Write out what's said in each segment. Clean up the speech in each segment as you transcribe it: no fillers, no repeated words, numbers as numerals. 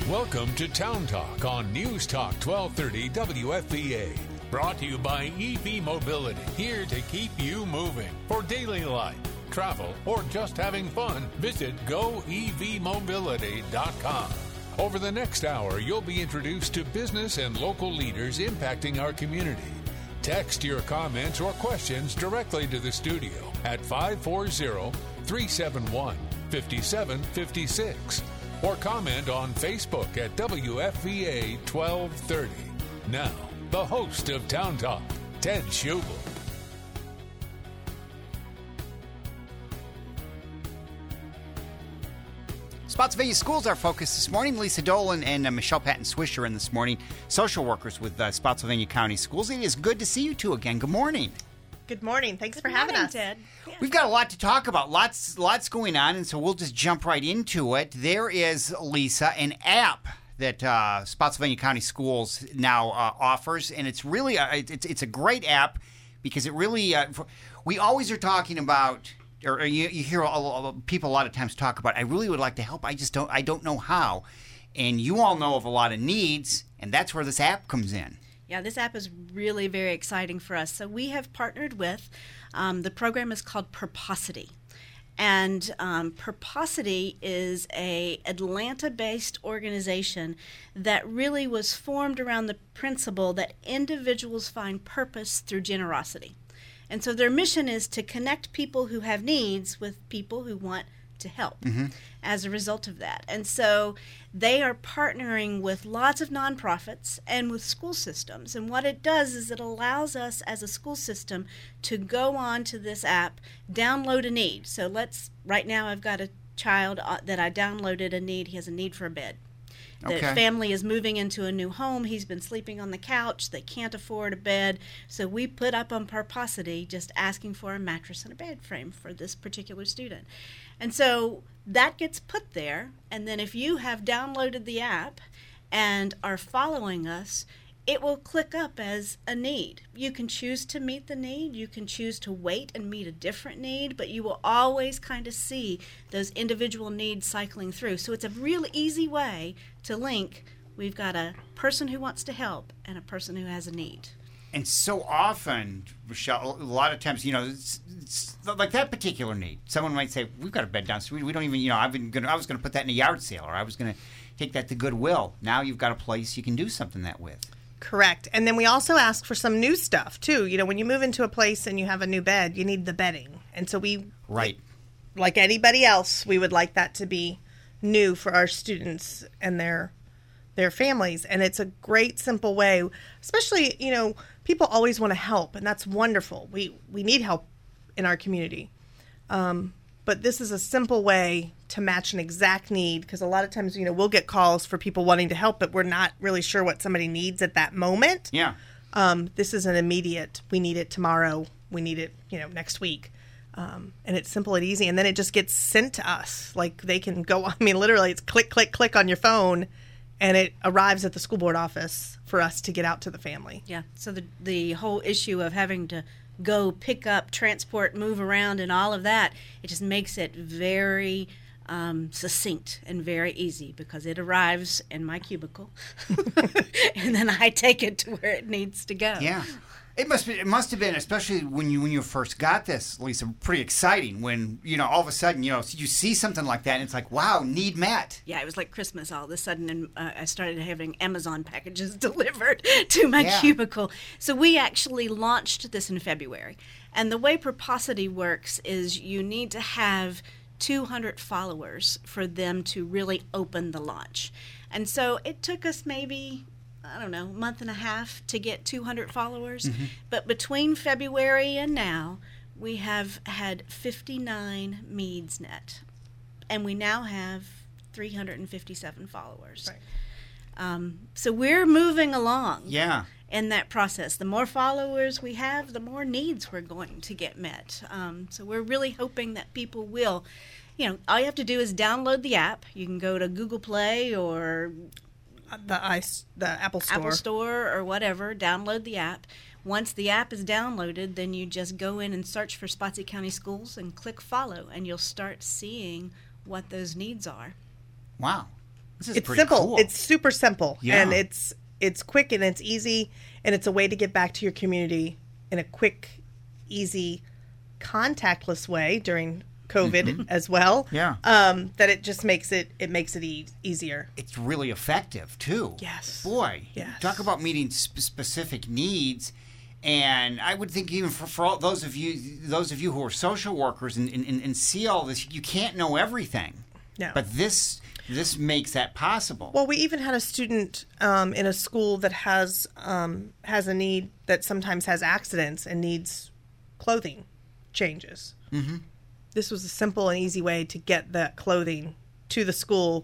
Welcome to Town Talk on News Talk 1230 WFVA. Brought to you by EV Mobility, here to keep you moving. For daily life, travel, or just having fun, visit goevmobility.com. Over the next hour, you'll be introduced to business and local leaders impacting our community. Text your comments or questions directly to the studio at 540-371-5756 or comment on Facebook at WFVA 1230. Now, the host of Town Talk, Ted Schubel. Spotsylvania Schools, our focus this morning. Lisa Dolan and Michelle Patton-Swisher in this morning, social workers with Spotsylvania County Schools. It is good to see you two again. Good morning. Good morning. Thanks for having us, Ted. Yeah. We've got a lot to talk about. Lots going on, and so we'll just jump right into it. There is, Lisa, an app that Spotsylvania County Schools now offers, and it's really it's a great app because it really we always are talking about. Or you hear people a lot of times talk about, I really would like to help. I don't know how. And you all know of a lot of needs, and that's where this app comes in. Yeah, this app is really very exciting for us. So we have partnered with, the program is called Purposity. And Purposity is a Atlanta-based organization that really was formed around the principle that individuals find purpose through generosity. And so their mission is to connect people who have needs with people who want to help as a result of that. And so they are partnering with lots of nonprofits and with school systems. And what it does is it allows us as a school system to go on to this app, download a need. So right now I've got a child that I downloaded a need. He has a need for a bed. The family is moving into a new home. He's been sleeping on the couch. They can't afford a bed. So we put up on Purposity just asking for a mattress and a bed frame for this particular student. And so that gets put there. And then if you have downloaded the app and are following us, it will click up as a need. You can choose to meet the need. You can choose to wait and meet a different need, but you will always kind of see those individual needs cycling through. So it's a real easy way to link. We've got a person who wants to help and a person who has a need. And so often, Michelle, a lot of times, it's like that particular need. Someone might say, we've got a bed downstairs. We don't even, I was going to put that in a yard sale, or I was going to take that to Goodwill. Now you've got a place you can do something that with. Correct. And then we also ask for some new stuff, too. When you move into a place and you have a new bed, you need the bedding. And so like anybody else, we would like that to be new for our students and their families. And it's a great, simple way, especially, people always want to help, and that's wonderful. We need help in our community. But this is a simple way to match an exact need, because a lot of times, we'll get calls for people wanting to help, but we're not really sure what somebody needs at that moment. Yeah. This is an immediate, we need it tomorrow, we need it, next week. And it's simple and easy, and then it just gets sent to us. Like they can go, literally it's click, click, click on your phone, and it arrives at the school board office for us to get out to the family. Yeah, so the whole issue of having to go pick up, transport, move around, and all of that, it just makes it very succinct and very easy, because it arrives in my cubicle and then I take it to where it needs to go. Yeah. It must have been, especially when you first got this, Lisa, pretty exciting when, all of a sudden, you see something like that and it's like, wow, need met. Yeah, it was like Christmas all of a sudden, and I started having Amazon packages delivered to my cubicle. So we actually launched this in February. And the way Purposity works is you need to have 200 followers for them to really open the launch. And so it took us maybe, a month and a half to get 200 followers. But between February and now, we have had 59 needs net. And we now have 357 followers. Right. So we're moving along. Yeah. In that process. The more followers we have, the more needs we're going to get met. So we're really hoping that people will, all you have to do is download the app. You can go to Google Play or the Apple Store. Apple Store or whatever, download the app. Once the app is downloaded, then you just go in and search for Spotsy County Schools and click follow, and you'll start seeing what those needs are. Wow. It's simple. Cool. It's super simple. Yeah. And it's quick and it's easy, and it's a way to get back to your community in a quick, easy, contactless way during COVID as well. Yeah. That it just makes it easier. It's really effective too. Yes. Boy. Yes. Talk about meeting specific needs. And I would think even for all those of you who are social workers and see all this, you can't know everything. No. But this makes that possible. Well, we even had a student in a school that has a need that sometimes has accidents and needs clothing changes. Mm-hmm. This was a simple and easy way to get that clothing to the school,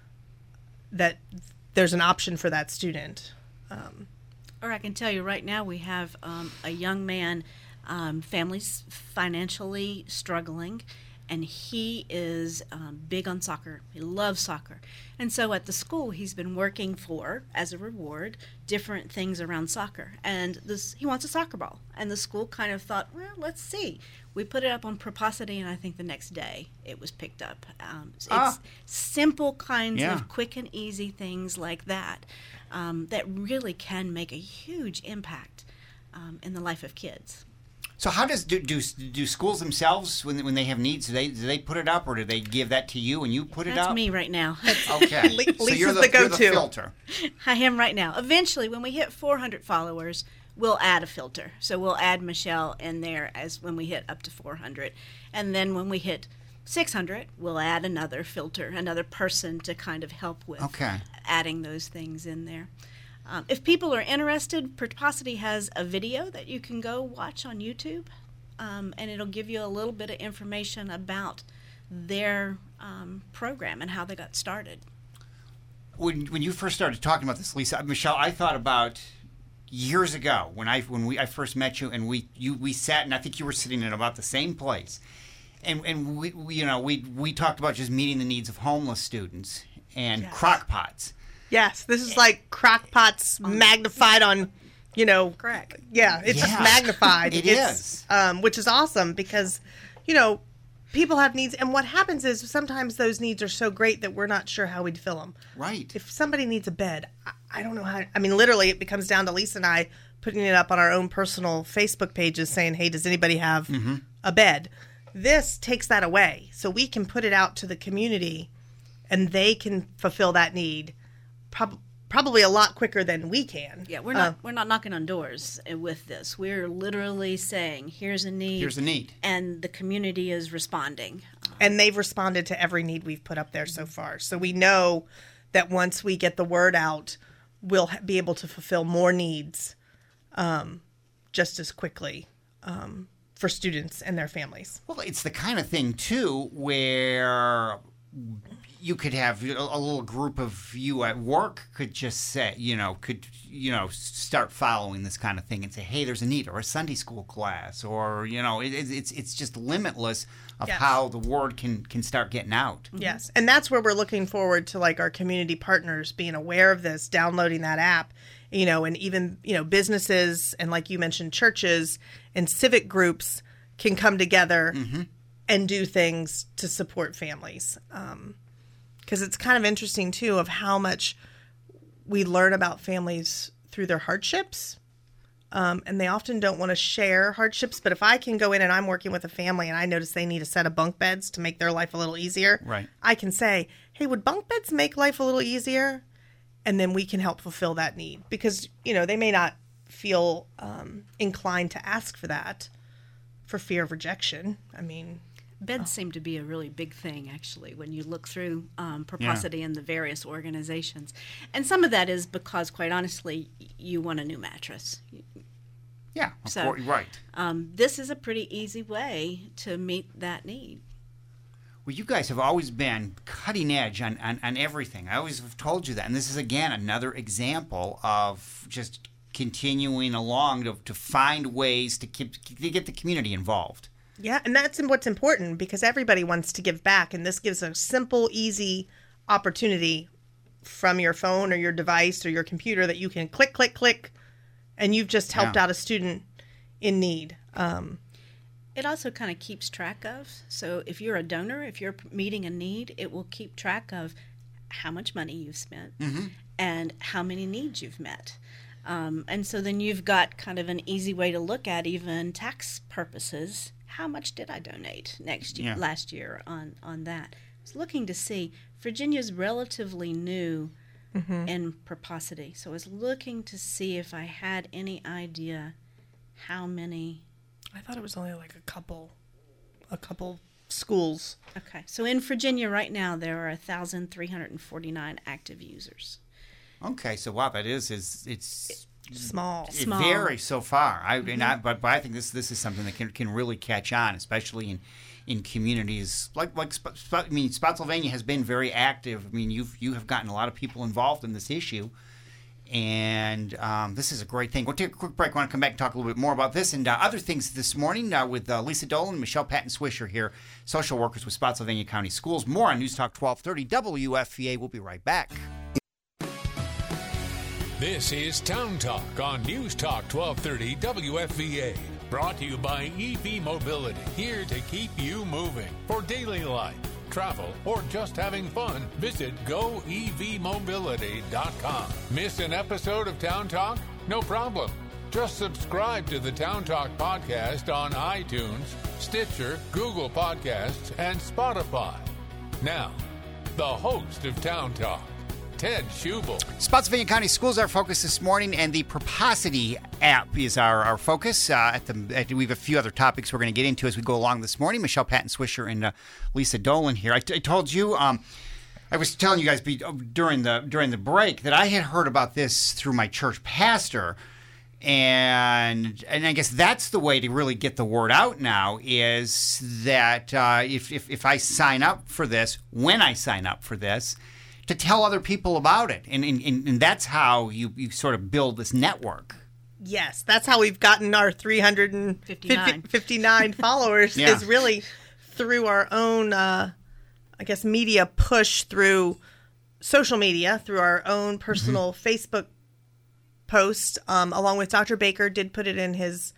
that there's an option for that student. Or I can tell you right now, we have a young man, family's financially struggling, and he is big on soccer. He loves soccer. And so at the school, he's been working for, as a reward, different things around soccer. And he wants a soccer ball. And the school kind of thought, well, let's see. We put it up on Proposity, and I think the next day it was picked up. It's simple kinds of quick and easy things like that that really can make a huge impact in the life of kids. So how do schools themselves, when they have needs, do they put it up, or do they give that to you and you put it up? That's me right now. Okay. Lisa's so you're the go-to. You're the filter. I am right now. Eventually, when we hit 400 followers, we'll add a filter. So we'll add Michelle in there as when we hit up to 400. And then when we hit 600, we'll add another filter, another person to kind of help with adding those things in there. If people are interested, Proposity has a video that you can go watch on YouTube, and it'll give you a little bit of information about their program and how they got started. When you first started talking about this, Lisa, Michelle, I thought about years ago when I first met you, and we sat, and I think you were sitting in about the same place, and we talked about just meeting the needs of homeless students and crock pots. Yes, this is like crock pots magnified on, Correct. Yeah, it's just magnified. It is. Which is awesome because, people have needs. And what happens is sometimes those needs are so great that we're not sure how we'd fill them. Right. If somebody needs a bed, I don't know how. I mean, literally, it becomes down to Lisa and I putting it up on our own personal Facebook pages saying, hey, does anybody have a bed? This takes that away. So we can put it out to the community and they can fulfill that need probably a lot quicker than we can. Yeah, we're not knocking on doors with this. We're literally saying, here's a need. Here's a need. And the community is responding. And they've responded to every need we've put up there so far. So we know that once we get the word out, we'll be able to fulfill more needs just as quickly for students and their families. Well, it's the kind of thing, too, where you could have a little group of you at work could just say, start following this kind of thing and say, hey, there's a need, or a Sunday school class, or, it's just limitless of how the word can start getting out. Yes. And that's where we're looking forward to, like, our community partners being aware of this, downloading that app, and even, businesses and, like you mentioned, churches and civic groups can come together and do things to support families. Because it's kind of interesting, too, of how much we learn about families through their hardships. And they often don't want to share hardships. But if I can go in and I'm working with a family and I notice they need a set of bunk beds to make their life a little easier, I can say, hey, would bunk beds make life a little easier? And then we can help fulfill that need. Because, they may not feel inclined to ask for that for fear of rejection. I mean... Beds seem to be a really big thing, actually, when you look through Proposity and the various organizations. And some of that is because, quite honestly, you want a new mattress. Yeah, right. This is a pretty easy way to meet that need. Well, you guys have always been cutting edge on everything. I always have told you that. And this is, again, another example of just continuing along to find ways to get the community involved. Yeah, and that's what's important because everybody wants to give back, and this gives a simple, easy opportunity from your phone or your device or your computer that you can click, click, click, and you've just helped out a student in need. It also kind of keeps track of, so if you're a donor, if you're meeting a need, it will keep track of how much money you've spent and how many needs you've met. And so then you've got kind of an easy way to look at, even tax purposes, how much did I donate last year on that. I was looking to see, Virginia's relatively new in Proposity, so I was looking to see if I had any idea how many. I thought it was only like a couple schools. Okay, so in Virginia right now there are 1,349 active users. Okay, so wow, that it's small. It varies so far. But I think this is something that can really catch on, especially in communities like Spotsylvania has been very active. I mean, you have gotten a lot of people involved in this issue, and this is a great thing. We'll take a quick break. I want to come back and talk a little bit more about this and other things this morning with Lisa Dolan and Michelle Patton-Swisher here, social workers with Spotsylvania County Schools. More on News Talk 1230 WFVA. We'll be right back. This is Town Talk on News Talk 1230 WFVA. Brought to you by EV Mobility, here to keep you moving. For daily life, travel, or just having fun, visit goevmobility.com. Miss an episode of Town Talk? No problem. Just subscribe to the Town Talk podcast on iTunes, Stitcher, Google Podcasts, and Spotify. Now, the host of Town Talk, Ted Schubel. Spotsylvania County Schools are our focus this morning, and the Proposity app is our focus. We have a few other topics we're going to get into as we go along this morning. Michelle Patton-Swisher and Lisa Dolan here. I told you, I was telling you guys during the break that I had heard about this through my church pastor, and I guess that's the way to really get the word out now, is that if I sign up for this, when I sign up for this, to tell other people about it. And that's how you sort of build this network. Yes, that's how we've gotten our 359 followers, is really through our own, media push through social media, through our own personal Facebook post, along with Dr. Baker did put it in his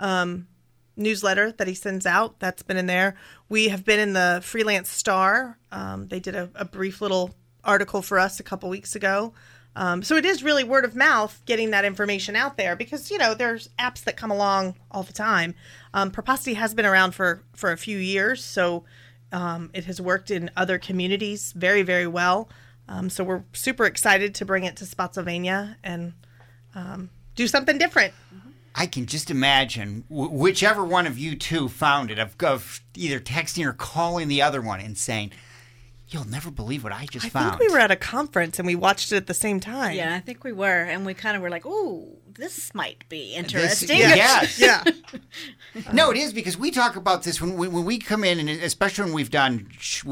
newsletter that he sends out. That's been in there. We have been in the Freelance Star. They did a brief little article for us a couple weeks ago. So it is really word of mouth getting that information out there, because, there's apps that come along all the time. Proposity has been around for a few years, so it has worked in other communities very, very well. So we're super excited to bring it to Spotsylvania and do something different. I can just imagine whichever one of you two found it, of either texting or calling the other one and saying, "You'll never believe what I just found." I think we were at a conference and we watched it at the same time. Yeah, I think we were. And we kind of were like, "Ooh, this might be interesting." Yes. Yeah. No, it is, because we talk about this when we come in, and especially when we've done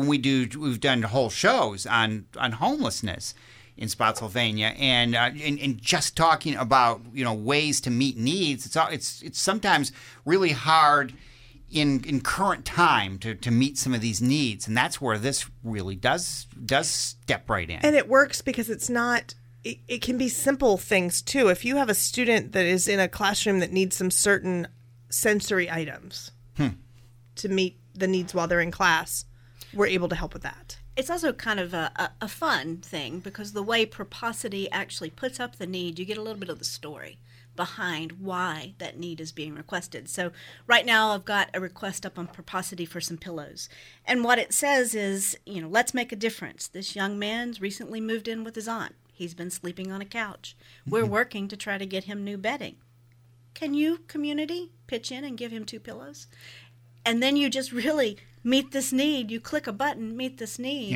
whole shows on homelessness in Spotsylvania, and just talking about ways to meet needs. It's sometimes really hard in current time to meet some of these needs, and that's where this really does step right in. And it works because it's not. It can be simple things too. If you have a student that is in a classroom that needs some certain sensory items to meet the needs while they're in class, we're able to help with that. It's also kind of a fun thing, because the way Proposity actually puts up the need, you get a little bit of the story behind why that need is being requested. So right now I've got a request up on Proposity for some pillows. And what it says is, let's make a difference. This young man's recently moved in with his aunt. He's been sleeping on a couch. We're working to try to get him new bedding. Can you, community, pitch in and give him 2 pillows? And then you just really meet this need. You click a button, meet this need,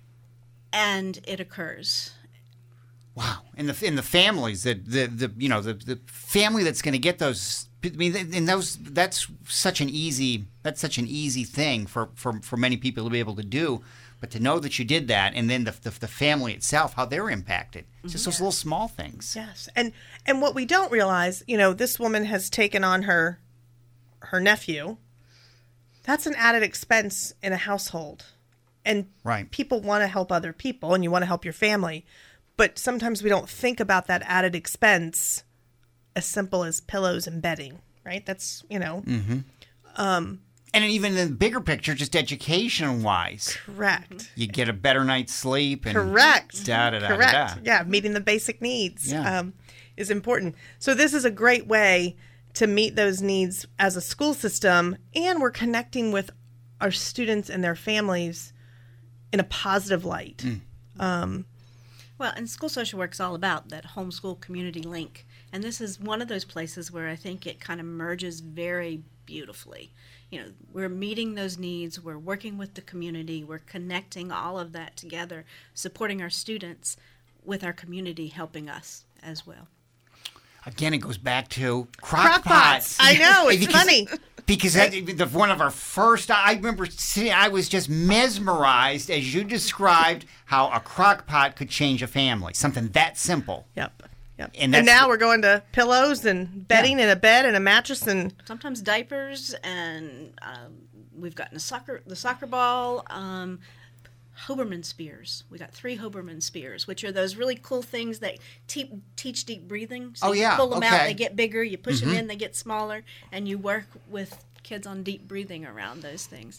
and it occurs. Wow, and the families the family that's going to get those. I mean, and that's such an easy thing for many people to be able to do. But to know that you did that, and then the family itself, how they're impacted. It's just those little small things. Yes, and what we don't realize, this woman has taken on her nephew. That's an added expense in a household. And people want to help other people, and you want to help your family. But sometimes we don't think about that added expense as simple as pillows and bedding, right? That's, And even in the bigger picture, just education-wise. Correct. You get a better night's sleep. And Correct. Da-da-da-da-da. Correct. Yeah, meeting the basic needs is important. So this is a great way to meet those needs as a school system, and we're connecting with our students and their families in a positive light. Well, and school social work is all about that homeschool community link. And this is one of those places where I think it kind of merges very beautifully. You know, we're meeting those needs, we're working with the community, we're connecting all of that together, supporting our students with our community helping us as well. Again, it goes back to Crock pots. I know, it's funny. Because one of our first, I remember I was just mesmerized as you described how a crock pot could change a family. Something that simple. Yep. And now we're going to pillows and bedding and a bed and a mattress and sometimes diapers, and we've gotten the soccer ball, Hoberman spears. We got 3 Hoberman spears, which are those really cool things that teach deep breathing. So you pull them out, they get bigger. You push them in, they get smaller, and you work with kids on deep breathing around those things.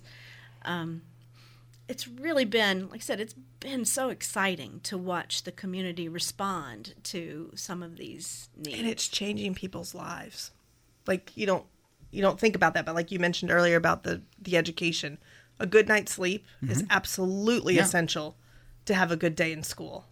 It's really been, like I said, it's been so exciting to watch the community respond to some of these needs. And it's changing people's lives. Like you don't think about that, but like you mentioned earlier about the education, a good night's sleep is absolutely essential to have a good day in school.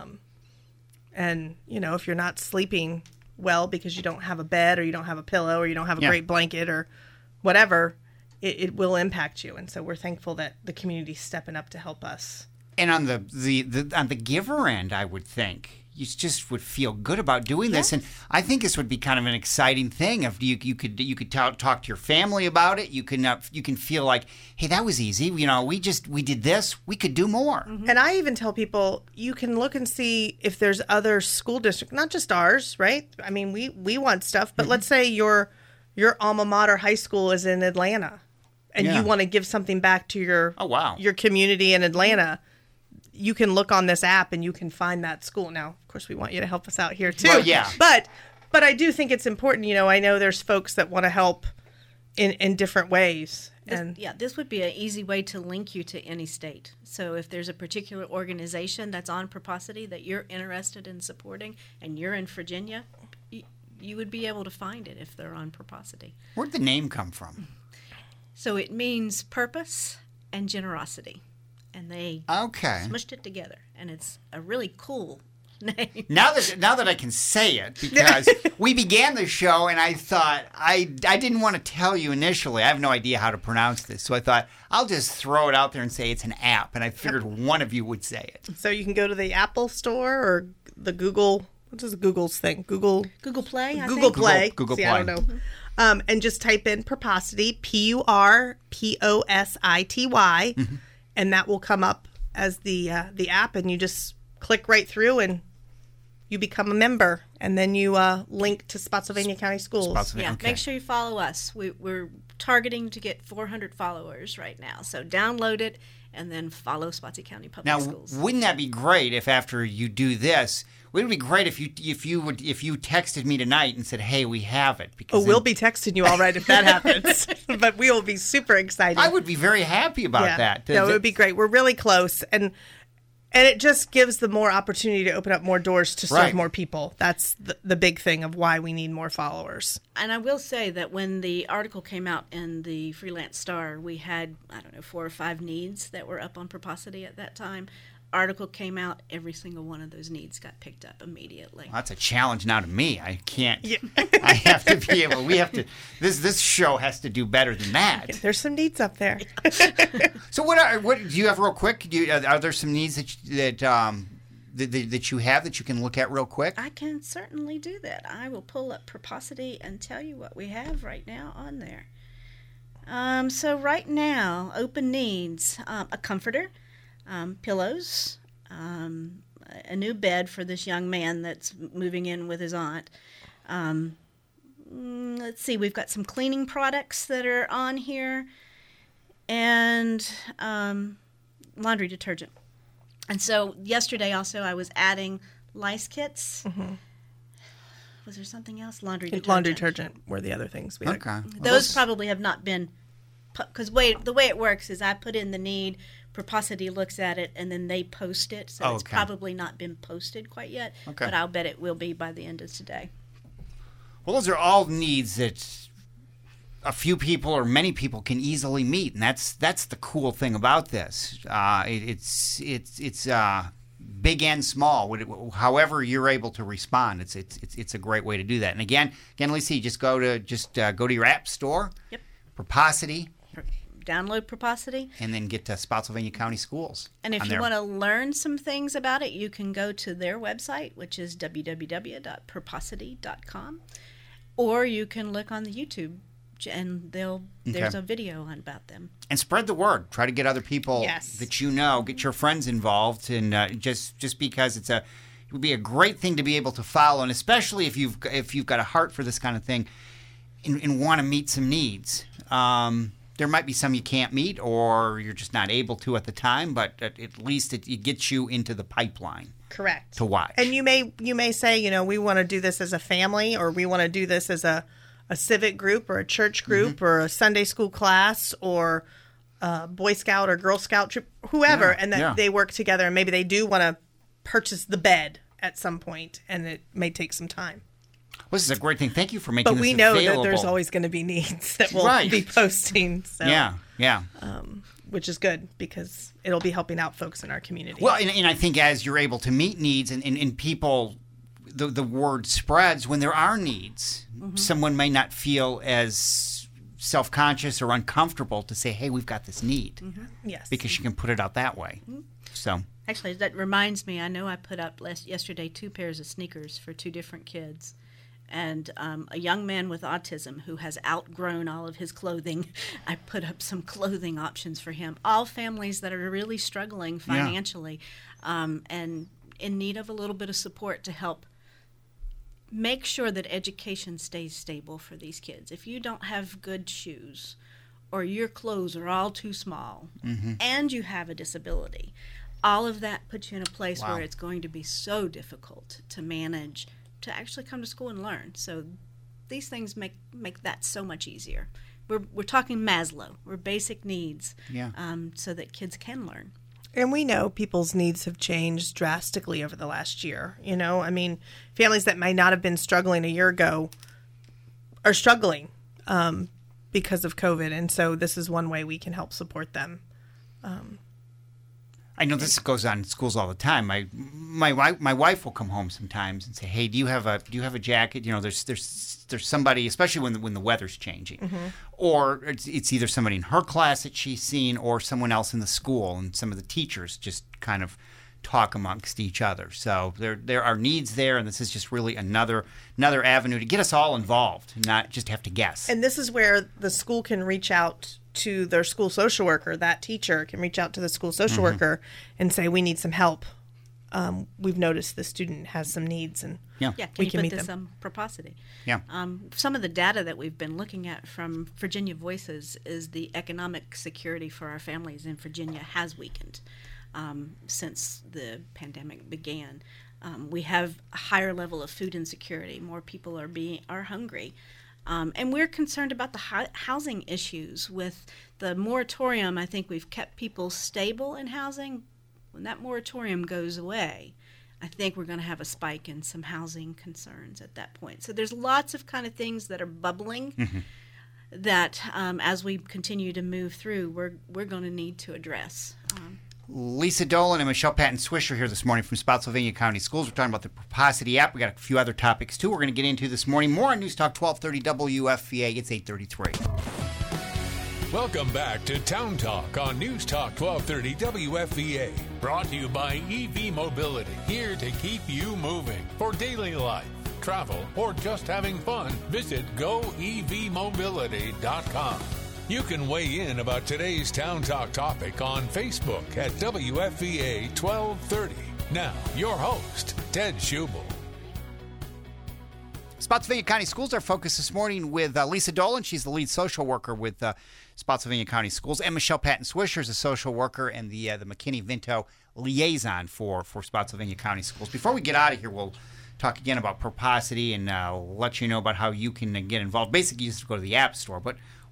And if you're not sleeping well because you don't have a bed or you don't have a pillow or you don't have a great blanket or whatever, it will impact you. And so we're thankful that the community's stepping up to help us. And on the giver end, I would think you just would feel good about doing this. And I think this would be kind of an exciting thing if you could talk to your family about it. You can feel like, hey, that was easy. We did this. We could do more. Mm-hmm. And I even tell people you can look and see if there's other school districts, not just ours, right? I mean, we want stuff, but let's say your alma mater high school is in Atlanta, and you want to give something back to your community in Atlanta. You can look on this app and you can find that school. Now, of course, we want you to help us out here too. Well, yeah. But I do think it's important. I know there's folks that want to help in different ways. This would be an easy way to link you to any state. So if there's a particular organization that's on Proposity that you're interested in supporting and you're in Virginia, you would be able to find it if they're on Proposity. Where'd the name come from? So it means purpose and generosity. And they smushed it together, and it's a really cool name. Now that I can say it, because we began the show, and I thought I didn't want to tell you initially. I have no idea how to pronounce this, so I thought I'll just throw it out there and say it's an app, and I figured one of you would say it. So you can go to the Apple Store or the Google. What is Google's thing? Google Play. Google Play. Google Play. I don't know. Mm-hmm. And just type in Proposity, PURPOSITY. Mm-hmm. And that will come up as the app, and you just click right through, and you become a member, and then you link to Spotsylvania County Schools. Make sure you follow us. We're targeting to get 400 followers right now, so download it and then follow Spotsylvania County Public Schools. Now, wouldn't that be great if after you do this? Wouldn't it be great if you texted me tonight and said, "Hey, we have it"? Because we'll be texting you all right if that happens. But we will be super excited. I would be very happy about that. Yeah, it would be great. We're really close, and it just gives the more opportunity to open up more doors to serve more people. That's the big thing of why we need more followers. And I will say that when the article came out in the Freelance Star, we had 4 or 5 needs that were up on Proposity at that time. Article came out, every single one of those needs got picked up immediately. Well, that's a challenge now to me. I can't. Yeah. I have to be able. We have to. This show has to do better than that. Yeah, there's some needs up there. So what do you have real quick? Are there some needs that you have that you can look at real quick? I can certainly do that. I will pull up Proposity and tell you what we have right now on there. So right now, open needs: a comforter. Pillows, a new bed for this young man that's moving in with his aunt. Let's see, we've got some cleaning products that are on here, and laundry detergent. And so yesterday also I was adding lice kits. Mm-hmm. Was there something else? Laundry detergent. Laundry detergent were the other things we had. Okay. Those probably have not been because the way it works is I put in the need, Proposity looks at it, and then they post it. So it's probably not been posted quite yet, but I'll bet it will be by the end of today. Well, those are all needs that a few people or many people can easily meet, and that's the cool thing about this. It's big and small. However you're able to respond, it's a great way to do that. And again, Lisa, you just go to your app store. Yep. Proposity. Download Proposity. And then get to Spotsylvania County Schools. And if you want to learn some things about it, you can go to their website, which is www.proposity.com. Or you can look on the YouTube, and there's a video about them. And spread the word. Try to get other people that you know, get your friends involved, and just because it would be a great thing to be able to follow, and especially if you've got a heart for this kind of thing, and want to meet some needs. There might be some you can't meet, or you're just not able to at the time, but at least it gets you into the pipeline. Correct. To watch. And you may say, we want to do this as a family, or we want to do this as a civic group or a church group or a Sunday school class or a Boy Scout or Girl Scout troop, whoever, and that they work together, and maybe they do want to purchase the bed at some point, and it may take some time. Well, this is a great thing. Thank you for making this available. But we know that there's always going to be needs that we'll be posting. So, yeah. Which is good because it'll be helping out folks in our community. Well, and I think as you're able to meet needs and people, the word spreads when there are needs. Mm-hmm. Someone may not feel as self-conscious or uncomfortable to say, hey, we've got this need. Mm-hmm. Yes. Because you can put it out that way. Mm-hmm. So. Actually, that reminds me, I know I put up yesterday 2 pairs of sneakers for 2 different kids. And a young man with autism who has outgrown all of his clothing, I put up some clothing options for him. All families that are really struggling financially and in need of a little bit of support to help make sure that education stays stable for these kids. If you don't have good shoes or your clothes are all too small and you have a disability, all of that puts you in a place where it's going to be so difficult to manage to actually come to school and learn. So these things make that so much easier. We're talking Maslow. We're basic needs so that kids can learn. And we know people's needs have changed drastically over the last year. I mean, families that might not have been struggling a year ago are struggling because of COVID. And so this is one way we can help support them. I know this goes on in schools all the time. My wife will come home sometimes and say, "Hey, do you have a jacket?" There's somebody, especially when the weather's changing, or it's either somebody in her class that she's seen or someone else in the school, and some of the teachers just kind of talk amongst each other. So there are needs there, and this is just really another avenue to get us all involved, and not just have to guess. And this is where the school can reach out to their school social worker. That teacher can reach out to the school social worker and say, we need some help. We've noticed the student has some needs, and can you put this on Proposity? Yeah. Some of the data that we've been looking at from Virginia Voices is the economic security for our families in Virginia has weakened since the pandemic began. We have a higher level of food insecurity. More people are hungry. And we're concerned about the housing issues. With the moratorium, I think we've kept people stable in housing. When that moratorium goes away, I think we're going to have a spike in some housing concerns at that point. So there's lots of kind of things that are bubbling that as we continue to move through, we're going to need to address. Lisa Dolan and Michelle Patton-Swisher here this morning from Spotsylvania County Schools. We're talking about the Proposity app. We got a few other topics, too, we're going to get into this morning. More on News Talk 1230 WFVA. It's 8:33. Welcome back to Town Talk on News Talk 1230 WFVA. Brought to you by EV Mobility. Here to keep you moving. For daily life, travel, or just having fun, visit goevmobility.com. You can weigh in about today's Town Talk topic on Facebook at WFVA 1230. Now, your host, Ted Schubel. Spotsylvania County Schools, our focus this morning with Lisa Dolan. She's the lead social worker with Spotsylvania County Schools. And Michelle Patton-Swisher is a social worker and the McKinney-Vento liaison for Spotsylvania County Schools. Before we get out of here, we'll talk again about Proposity and let you know about how you can get involved. Basically, you just go to the App Store. But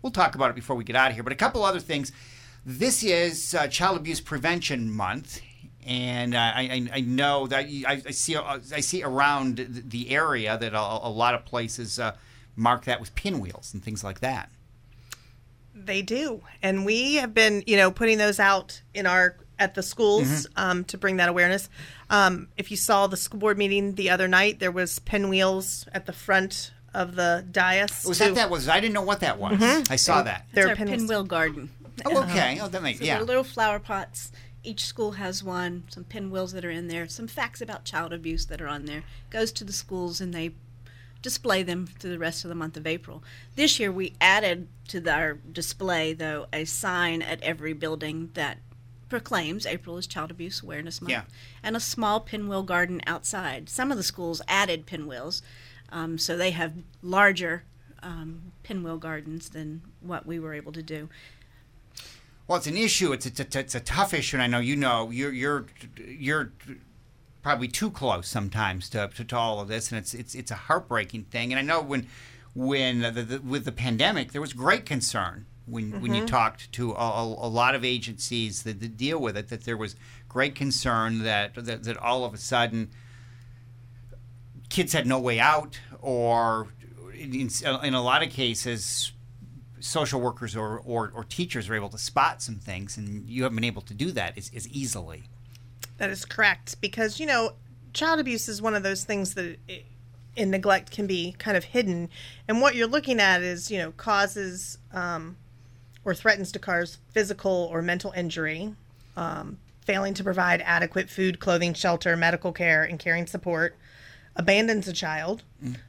we'll talk about it before we get out of here. But a couple other things. This is Child Abuse Prevention Month, and I know that I see around the area that a lot of places mark that with pinwheels and things like that. They do, and we have been, putting those out at the schools to bring that awareness. If you saw the school board meeting the other night, there was pinwheels at the front of the dais. Was that was? I didn't know what that was. I saw that. It's our pinwheel garden. Oh, okay. Oh, that makes They're little flower pots. Each school has one. Some pinwheels that are in there. Some facts about child abuse that are on there. Goes to the schools and they display them through the rest of the month of April. This year we added to our display, though, a sign at every building that proclaims April is Child Abuse Awareness Month, and a small pinwheel garden outside. Some of the schools added pinwheels, so they have larger pinwheel gardens than what we were able to do. Well, it's an issue. It's a tough issue, and I know you're probably too close sometimes to all of this, and it's a heartbreaking thing. And I know when with the pandemic, there was great concern when you talked to a lot of agencies that deal with it, that there was great concern that all of a sudden kids had no way out, or in a lot of cases social workers or teachers are able to spot some things, and you haven't been able to do that as easily. That is correct, because, child abuse is one of those things that in neglect can be kind of hidden. And what you're looking at is, causes or threatens to cause physical or mental injury, failing to provide adequate food, clothing, shelter, medical care, and caring support, abandons a child,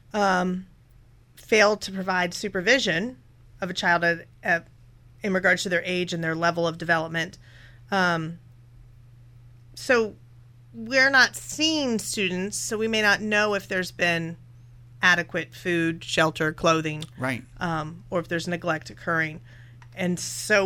failed to provide supervision of a child in regards to their age and their level of development. So we're not seeing students, so we may not know if there's been adequate food, shelter, clothing, right, or if there's neglect occurring. And so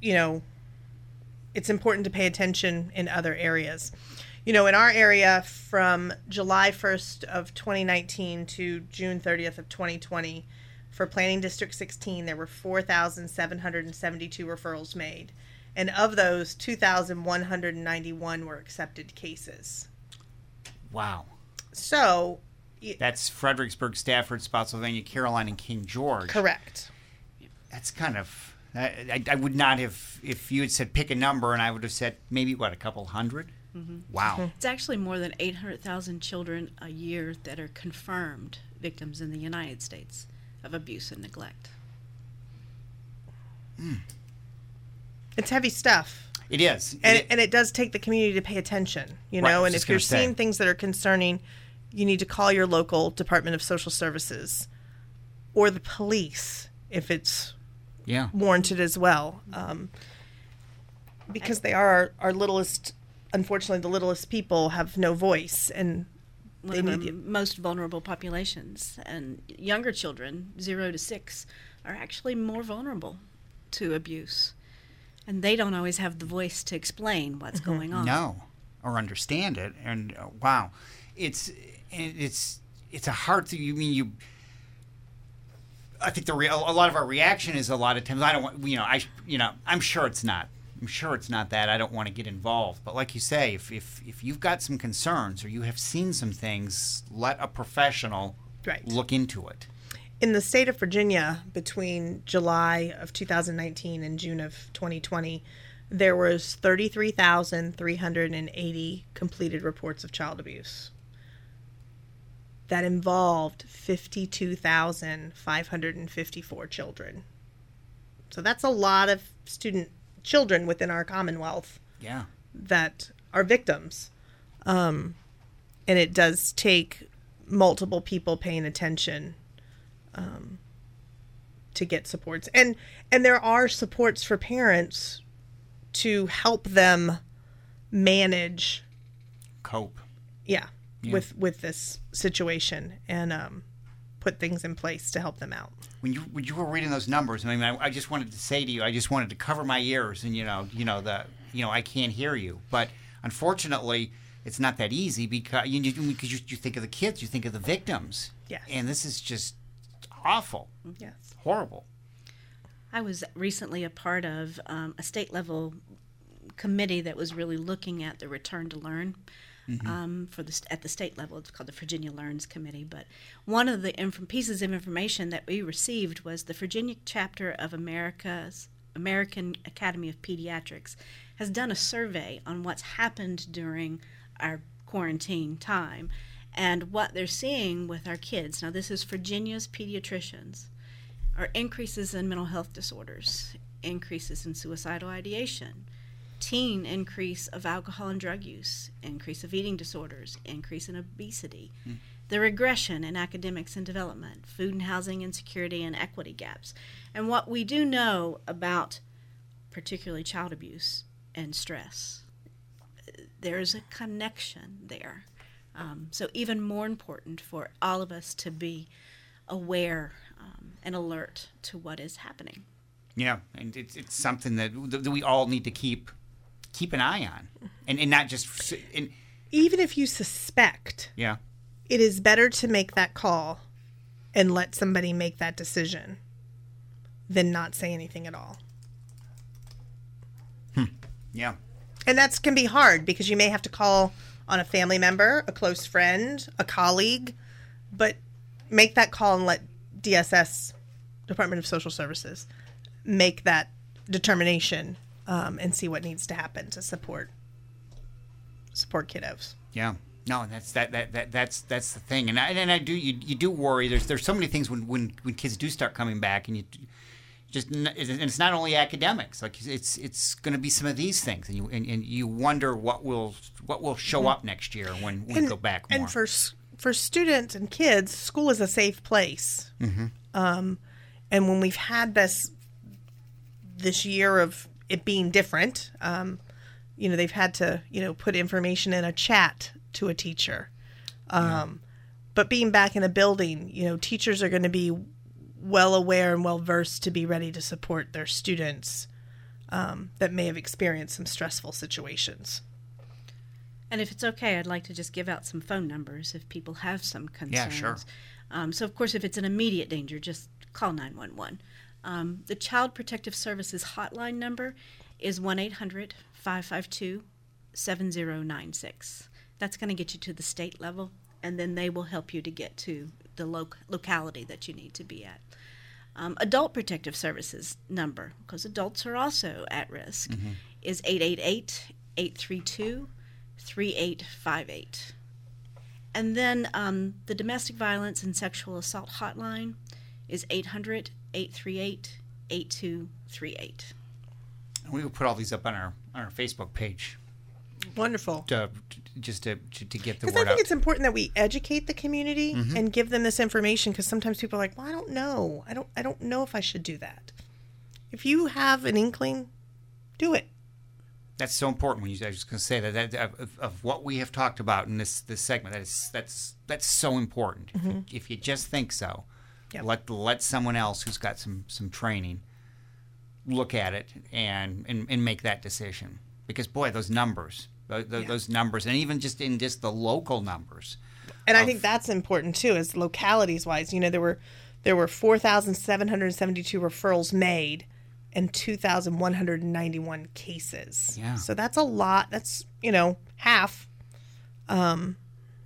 it's important to pay attention in other areas. In our area, from July 1st of 2019 to June 30th of 2020, for Planning District 16, there were 4,772 referrals made. And of those, 2,191 were accepted cases. Wow. So that's Fredericksburg, Stafford, Spotsylvania, Caroline, and King George. Correct. That's kind of... I would not have... If you had said pick a number, and I would have said maybe, a couple hundred? Mm-hmm. Wow. It's actually more than 800,000 children a year that are confirmed victims in the United States of abuse and neglect. It's heavy stuff. It is. And it does take the community to pay attention, right, and if you're seeing things that are concerning, you need to call your local Department of Social Services or the police if it's warranted as well. Because they are our littlest, unfortunately, the littlest people have no voice, and one of the most vulnerable populations, and younger children, 0 to 6, are actually more vulnerable to abuse, and they don't always have the voice to explain what's going on. No, or understand it. And wow, it's a hard thing. I think a lot of our reaction is a lot of times I don't want. I'm sure it's not. I'm sure it's not that. I don't want to get involved. But like you say, if you've got some concerns or you have seen some things, let a professional look into it. In the state of Virginia, between July of 2019 and June of 2020, there was 33,380 completed reports of child abuse. That involved 52,554 children. So that's a lot of children within our Commonwealth that are victims. And it does take multiple people paying attention to get supports. And there are supports for parents to help them cope. With this situation and put things in place to help them out. When you were reading those numbers, I just wanted to say to you, I just wanted to cover my ears, and I can't hear you. But unfortunately, it's not that easy because you think of the kids, you think of the victims. Yes. And this is just awful. Yes. Horrible. I was recently a part of a state level committee that was really looking at the return to learn. At the state level. It's called the Virginia Learns Committee. But one of the pieces of information that we received was the Virginia chapter of American Academy of Pediatrics has done a survey on what's happened during our quarantine time and what they're seeing with our kids. Now, this is Virginia's pediatricians. Are increases in mental health disorders, increases in suicidal ideation, teen increase of alcohol and drug use, increase of eating disorders, increase in obesity, the regression in academics and development, food and housing insecurity and equity gaps. And what we do know about particularly child abuse and stress, there's a connection there. So even more important for all of us to be aware and alert to what is happening. Yeah, and it's something that we all need to keep an eye on, and not just. Even if you suspect, yeah, it is better to make that call and let somebody make that decision than not say anything at all. Yeah, and that can be hard because you may have to call on a family member, a close friend, a colleague, but make that call and let DSS, Department of Social Services, make that determination and see what needs to happen to support kiddos. Yeah, no, that's the thing, and I do you do worry. There's so many things when kids do start coming back, and and it's not only academics. Like it's going to be some of these things, and you wonder what will show up next year when we go back more. And for students and kids, school is a safe place. And when we've had this year of it being different, they've had to, put information in a chat to a teacher. But being back in a building, teachers are going to be well aware and well versed to be ready to support their students that may have experienced some stressful situations. And if it's okay, I'd like to just give out some phone numbers if people have some concerns. Yeah, sure. So, of course, if it's an immediate danger, just call 911. The Child Protective Services hotline number is 1-800-552-7096. That's going to get you to the state level, and then they will help you to get to the locality that you need to be at. Adult Protective Services number, because adults are also at risk, is 888-832-3858. And then the Domestic Violence and Sexual Assault hotline is 800-838-8238. We will put all these up on our Facebook page. Wonderful. Just to get the word out. Because I think it's important that we educate the community and give them this information, because sometimes people are like, well, I don't know. I don't know if I should do that. If you have an inkling, do it. That's so important. I was just going to say that of what we have talked about in this segment. That's so important. If you just think so, let someone else who's got some training look at it and make that decision. Because boy, those numbers, those numbers, and even just the local numbers. And I think that's important too, as localities wise. There were 4,772 referrals made and 2,191 cases. Yeah. So that's a lot. That's, half of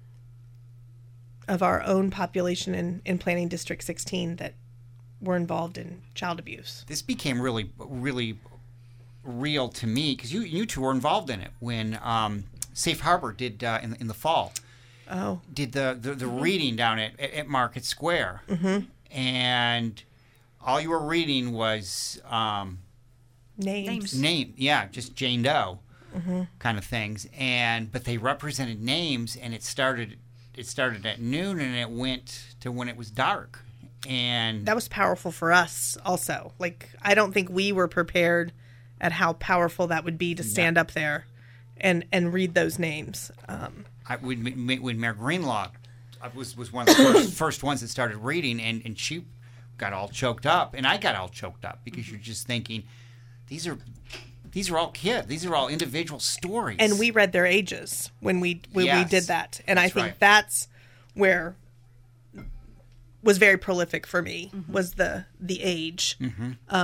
our own population in Planning District 16 that were involved in child abuse. This became really, really real to me because you two were involved in it when Safe Harbor did in the fall. Oh. Did the reading down at Market Square. And all you were reading was names. Just Jane Doe kind of things. But they represented names, and it started at noon, and it went to when it was dark. And that was powerful for us also. Like, I don't think we were prepared at how powerful that would be to stand up there and read those names. When Mayor Greenlaw was one of the first ones that started reading, and she got all choked up, and I got all choked up because you're just thinking, these are all kids, these are all individual stories, and we read their ages when we did that, and I think that's where was very prolific for me was the age,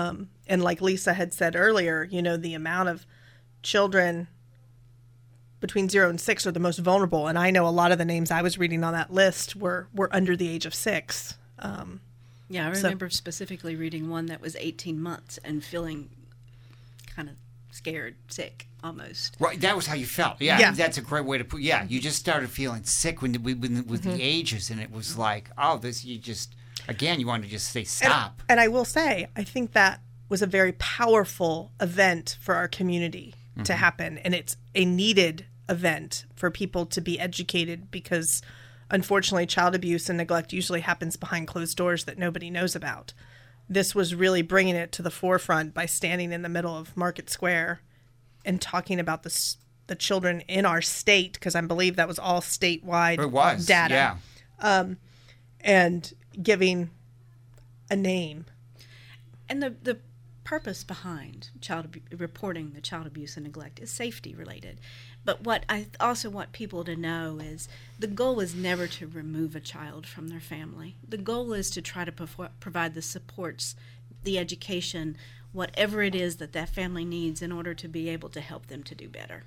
And like Lisa had said earlier, the amount of children between 0 and 6 are the most vulnerable. And I know a lot of the names I was reading on that list were under the age of 6. I remember specifically reading one that was 18 months and feeling kind of scared, sick, almost. Right, that was how you felt. Yeah. That's a great way to put. Yeah, you just started feeling sick with the ages, and it was like, again, you wanted to just say stop. And I will say, I think that was a very powerful event for our community to happen, and it's a needed event for people to be educated, because unfortunately child abuse and neglect usually happens behind closed doors that nobody knows about. This was really bringing it to the forefront by standing in the middle of Market Square and talking about the children in our state, because I believe that was all statewide data. Yeah. And giving a name. And the purpose behind reporting the child abuse and neglect is safety related. But what I also want people to know is the goal is never to remove a child from their family. The goal is to try to provide the supports, the education, whatever it is that family needs in order to be able to help them to do better.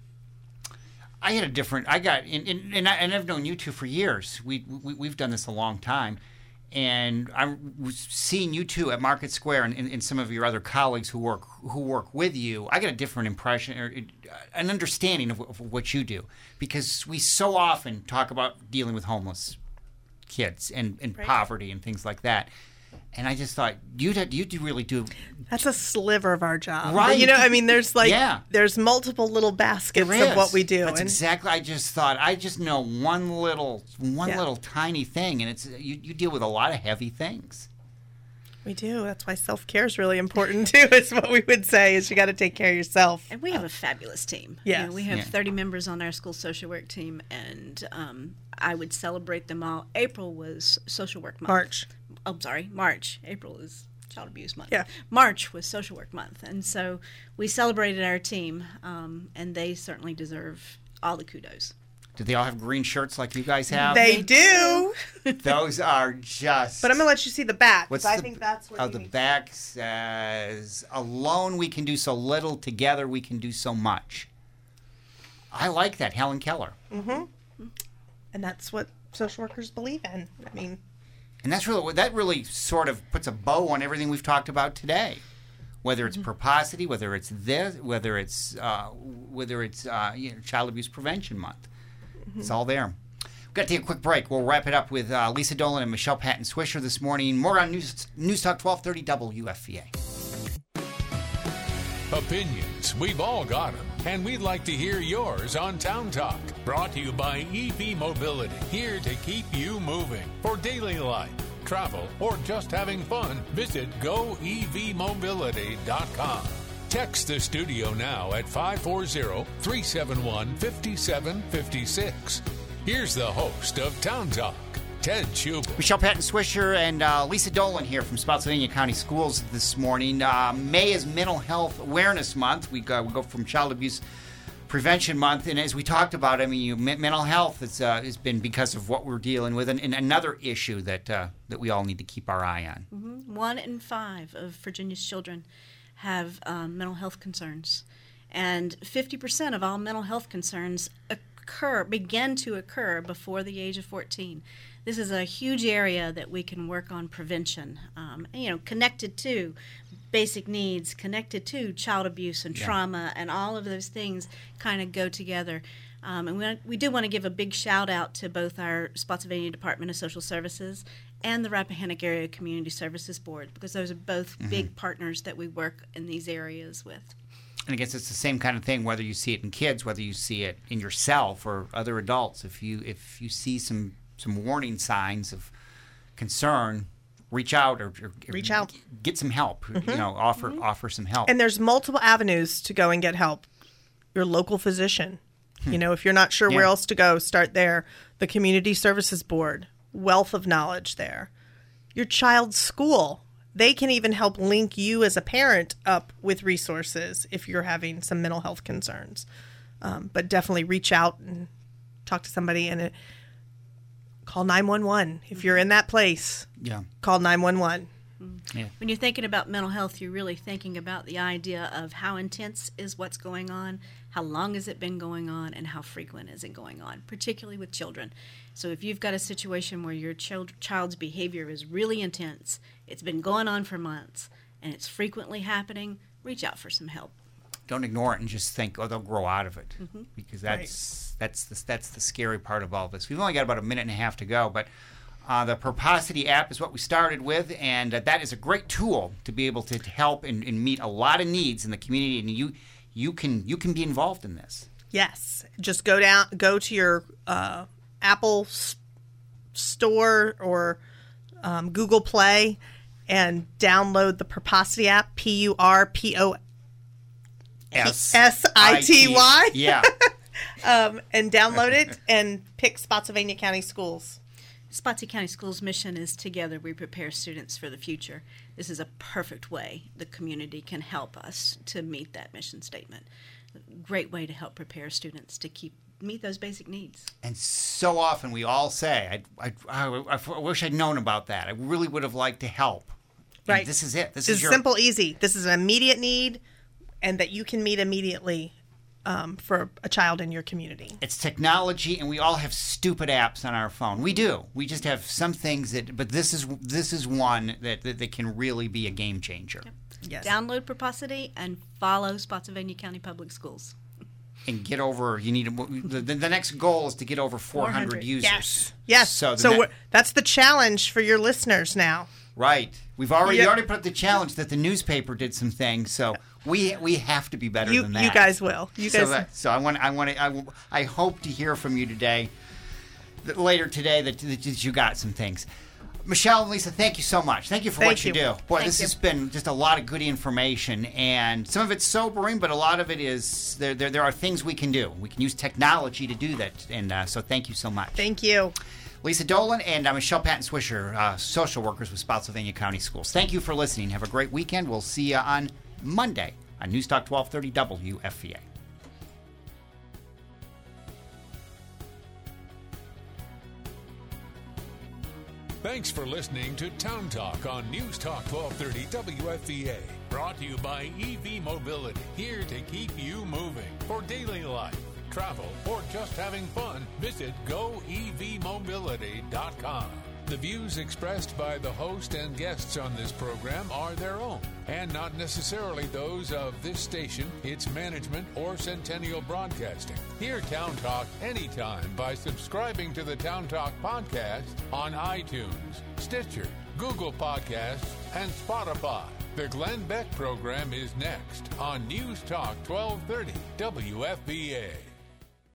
And I've known you two for years. We've done this a long time. And I was seeing you two at Market Square and some of your other colleagues who work with you. I get a different impression or an understanding of what you do, because we so often talk about dealing with homeless kids and right. poverty and things like that. And I just thought, you really do. That's a sliver of our job. Right. There's multiple little baskets of what we do. That's exactly. I just thought, I just know one little tiny thing, and it's you deal with a lot of heavy things. We do. That's why self-care is really important, too, is what we would say, is you got to take care of yourself. And we have a fabulous team. Yes. We have 30 members on our school social work team, and I would celebrate them all. April was social work month. March. April is child abuse month. Yeah. March was social work month. And so we celebrated our team, and they certainly deserve all the kudos. Do they all have green shirts like you guys have? They do. Those are just... But I'm going to let you see the back, because I think that's what the back says, alone we can do so little, together we can do so much. I like that. Helen Keller. Mm-hmm. And that's what social workers believe in. And that really sort of puts a bow on everything we've talked about today. Whether it's Purposity, whether it's this, whether it's Child Abuse Prevention Month. It's all there. We've got to take a quick break. We'll wrap it up with Lisa Dolan and Michelle Patton Swisher this morning. More on News Talk 1230 WFVA. Opinions, we've all got them, and we'd like to hear yours on Town Talk. Brought to you by EV Mobility, here to keep you moving. For daily life, travel, or just having fun, visit goevmobility.com. Text the studio now at 540-371-5756. Here's the host of Town Talk, Ted Schubel. Michelle Patton Swisher and Lisa Dolan here from Spotsylvania County Schools this morning. May is Mental Health Awareness Month. We go from Child Abuse Prevention Month, and as we talked about, mental health has been because of what we're dealing with, and another issue that we all need to keep our eye on. Mm-hmm. 1 in 5 of Virginia's children have mental health concerns, and 50% of all mental health concerns begin to occur before the age of 14. This is a huge area that we can work on prevention, connected to basic needs, connected to child abuse and trauma, and all of those things kind of go together. And we do want to give a big shout out to both our Spotsylvania Department of Social Services and the Rappahannock Area Community Services Board, because those are both big partners that we work in these areas with. And I guess it's the same kind of thing, whether you see it in kids, whether you see it in yourself or other adults. If you see some warning signs of concern, reach out or get some help. Offer some help. And there's multiple avenues to go and get help. Your local physician. If you're not sure where else to go, start there. The Community Services Board, wealth of knowledge there. Your child's school. They can even help link you as a parent up with resources if you're having some mental health concerns. But definitely reach out and talk to somebody and call 911. If you're in that place, call 911. Yeah. When you're thinking about mental health, you're really thinking about the idea of how intense is what's going on, how long has it been going on, and how frequent is it going on, particularly with children. So if you've got a situation where your child's behavior is really intense, it's been going on for months, and it's frequently happening, reach out for some help. Don't ignore it and just think, they'll grow out of it, because that's the scary part of all this. We've only got about a minute and a half to go, but the Purposity app is what we started with, and that is a great tool to be able to help and meet a lot of needs in the community, and you can be involved in this. Yes, just go to your Apple Store or Google Play and download the Purposity app, Purposity. Yeah. And download it and pick Spotsylvania County Schools. Spotsy County Schools' mission is together we prepare students for the future. This is a perfect way the community can help us to meet that mission statement. A great way to help prepare students to meet those basic needs. And so often we all say, I wish I'd known about that. I really would have liked to help. And right. This is it. This is simple, easy. This is an immediate need, and that you can meet immediately for a child in your community. It's technology, and we all have stupid apps on our phone. We do. We just have some things but this is one that can really be a game changer. Yep. Yes. Download Purposity and follow Spotsylvania County Public Schools. And get over. The next goal is to get over 400 users. Yes. So that's the challenge for your listeners now. Right. We've already put up the challenge that the newspaper did some things. So we have to be better than that. You guys will. So I hope to hear from you today, later today, that you got some things. Michelle and Lisa, thank you so much. Thank you for what you do. Boy, this has been just a lot of good information, and some of it's sobering, but a lot of it is there are things we can do. We can use technology to do that, and so thank you so much. Thank you. Lisa Dolan and Michelle Patton-Swisher, social workers with Spotsylvania County Schools. Thank you for listening. Have a great weekend. We'll see you on Monday on News Talk 1230 WFVA. Thanks for listening to Town Talk on News Talk 1230 WFVA. Brought to you by EV Mobility, here to keep you moving. For daily life, travel, or just having fun, visit goevmobility.com. The views expressed by the host and guests on this program are their own, and not necessarily those of this station, its management, or Centennial Broadcasting. Hear Town Talk anytime by subscribing to the Town Talk podcast on iTunes, Stitcher, Google Podcasts, and Spotify. The Glenn Beck program is next on News Talk 1230 WFVA.